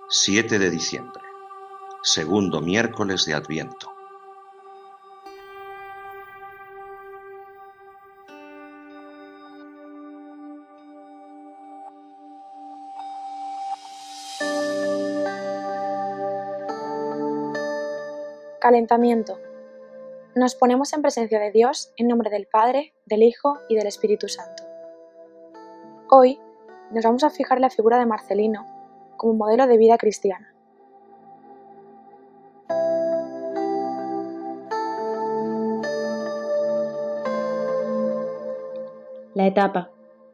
7 de diciembre, segundo miércoles de Adviento. Calentamiento. Nos ponemos en presencia de Dios en nombre del Padre, del Hijo y del Espíritu Santo. Hoy nos vamos a fijar en la figura de Marcelino como modelo de vida cristiana. La etapa.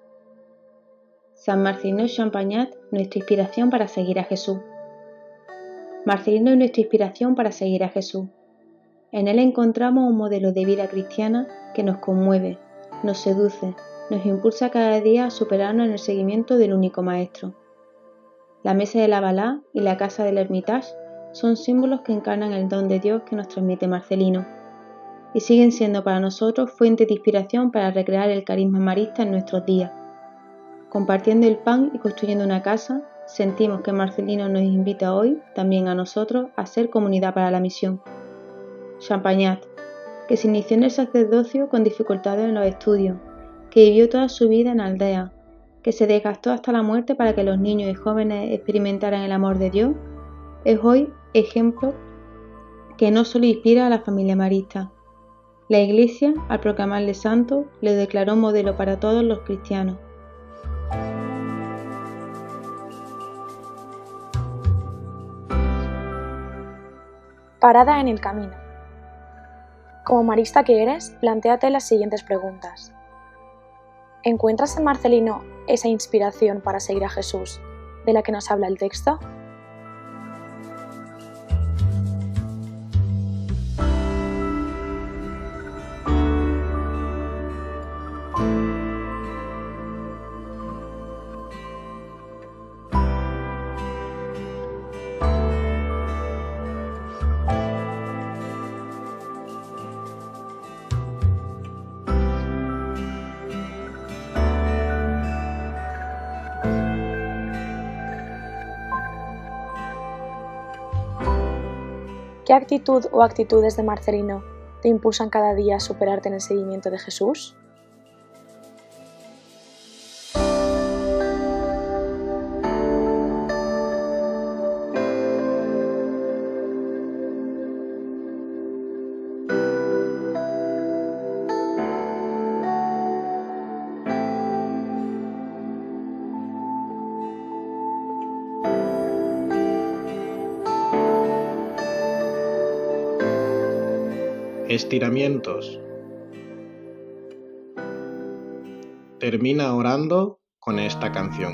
San Marcelino Champagnat, nuestra inspiración para seguir a Jesús. Marcelino es nuestra inspiración para seguir a Jesús. En él encontramos un modelo de vida cristiana que nos conmueve, nos seduce, nos impulsa cada día a superarnos en el seguimiento del único Maestro. La mesa de la Balá y la casa del Hermitage son símbolos que encarnan el don de Dios que nos transmite Marcelino y siguen siendo para nosotros fuente de inspiración para recrear el carisma marista en nuestros días. Compartiendo el pan y construyendo una casa, sentimos que Marcelino nos invita hoy, también a nosotros, a ser comunidad para la misión. Champagnat, que se inició en el sacerdocio con dificultades en los estudios, que vivió toda su vida en aldea, que se desgastó hasta la muerte para que los niños y jóvenes experimentaran el amor de Dios, es hoy ejemplo que no solo inspira a la familia marista. La Iglesia, al proclamarle santo, le declaró modelo para todos los cristianos. Parada en el camino. Como marista que eres, plantéate las siguientes preguntas. ¿Encuentras en Marcelino esa inspiración para seguir a Jesús de la que nos habla el texto? ¿Qué actitud o actitudes de Marcelino te impulsan cada día a superarte en el seguimiento de Jesús? Estiramientos. Termina orando con esta canción.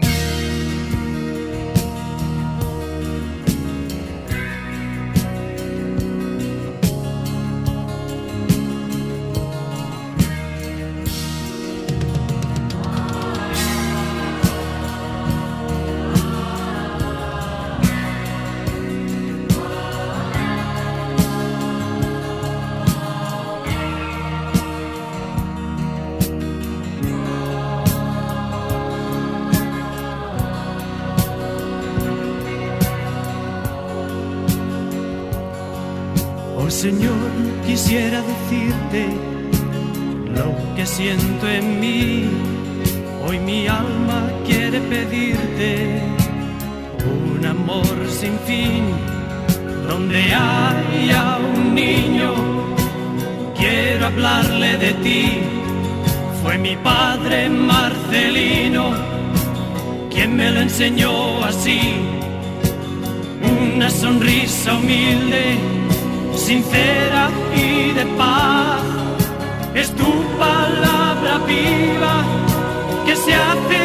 Oh Señor, quisiera decirte lo que siento en mí. Hoy mi alma quiere pedirte un amor sin fin. Donde haya un niño, quiero hablarle de ti. Fue mi padre Marcelino quien me lo enseñó así. Una sonrisa humilde, sincera y de paz, es tu palabra viva que se hace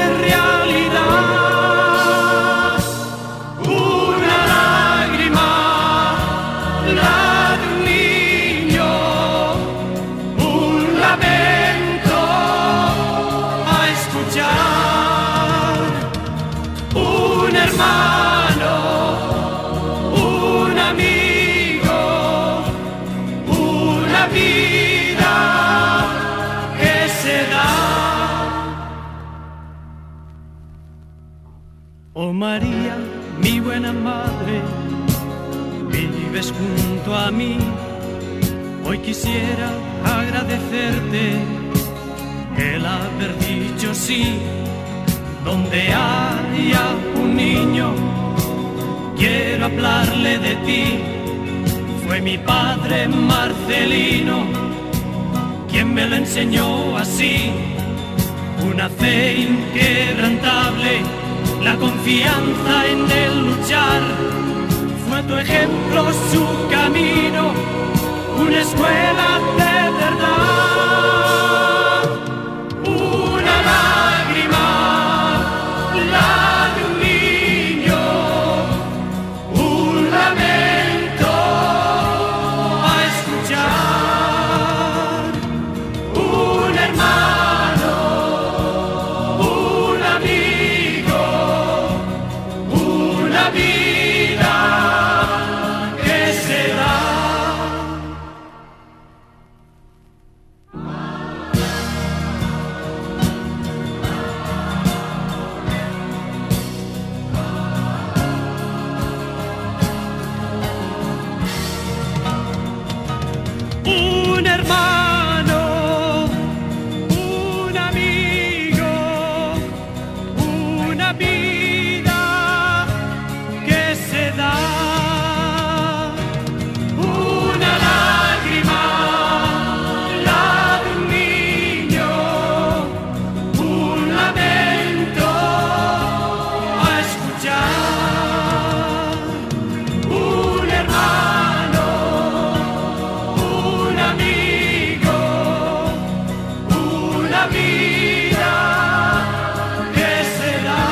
realidad. Una lágrima, la de un niño, un lamento a escuchar, un hermano, un amigo, una vida que se da. Oh María, mi buena madre, vives junto a mí. Hoy quisiera agradecerte el haber dicho sí. Donde haya un niño, quiero hablarle de ti. Fue mi padre Marcelino quien me lo enseñó así. Una fe inquebrantable, la confianza en el luchar. Fue tu ejemplo, su camino, una escuela de verdad. Una lágrima, la de un niño, un lamento a escuchar. Un hermano, un amigo, una vida que se da. Un hermano, un amigo, una vida que se da. Una lágrima, la de un niño, un lamento a escuchar. Un hermano, un amigo, una vida que se da.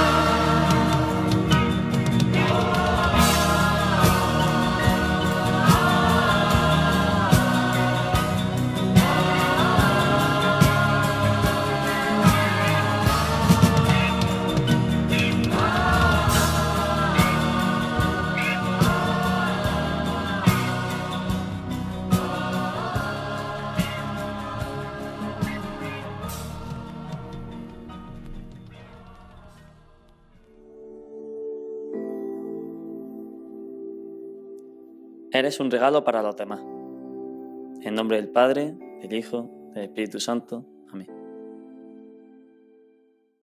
Eres un regalo para los demás. En nombre del Padre, del Hijo, del Espíritu Santo.